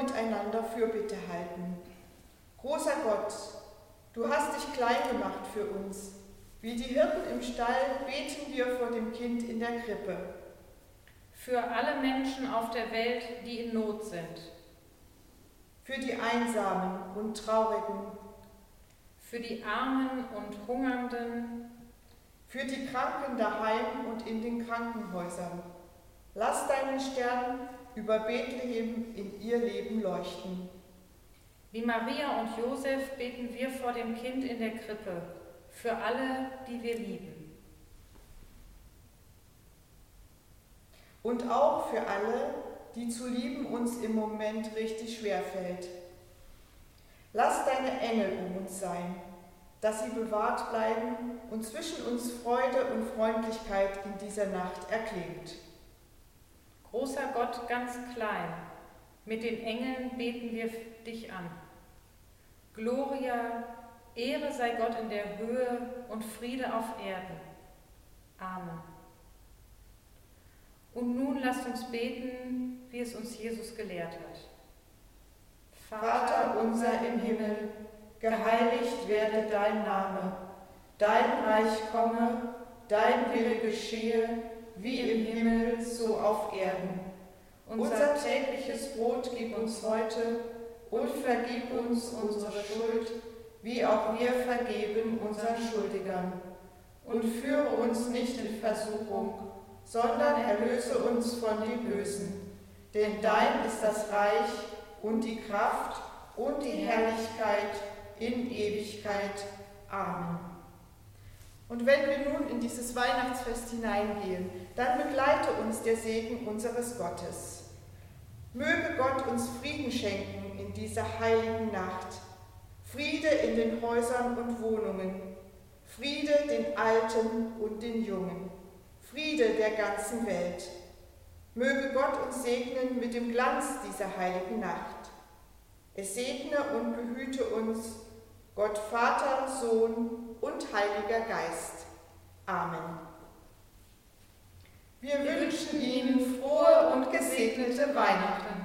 miteinander Fürbitte halten. Großer Gott, du hast dich klein gemacht für uns. Wie die Hirten im Stall beten wir vor dem Kind in der Krippe. Für alle Menschen auf der Welt, die in Not sind. Für die Einsamen und Traurigen. Für die Armen und Hungernden. Für die Kranken daheim und in den Krankenhäusern. Lass deinen Stern über Bethlehem in ihr Leben leuchten. Wie Maria und Josef beten wir vor dem Kind in der Krippe, für alle, die wir lieben. Und auch für alle, die zu lieben uns im Moment richtig schwerfällt. Lass deine Engel um uns sein, dass sie bewahrt bleiben und zwischen uns Freude und Freundlichkeit in dieser Nacht erklingt. Großer Gott, ganz klein, mit den Engeln beten wir dich an. Gloria, Ehre sei Gott in der Höhe und Friede auf Erden. Amen. Und nun lasst uns beten, wie es uns Jesus gelehrt hat. Vater unser im Himmel, geheiligt werde dein Name, dein Reich komme, dein Wille geschehe, wie im Himmel, so auf Erden. Unser tägliches Brot gib uns heute und vergib uns unsere Schuld, wie auch wir vergeben unseren Schuldigern. Und führe uns nicht in Versuchung, sondern erlöse uns von dem Bösen. Denn dein ist das Reich und die Kraft und die Herrlichkeit in Ewigkeit. Amen. Und wenn wir nun in dieses Weihnachtsfest hineingehen, dann begleite uns der Segen unseres Gottes. Möge Gott uns Frieden schenken in dieser heiligen Nacht. Friede in den Häusern und Wohnungen. Friede den Alten und den Jungen. Friede der ganzen Welt. Möge Gott uns segnen mit dem Glanz dieser heiligen Nacht. Es segne und behüte uns, Gott Vater, Sohn und Heiliger Geist. Amen. Wir wünschen Ihnen frohe und gesegnete Weihnachten.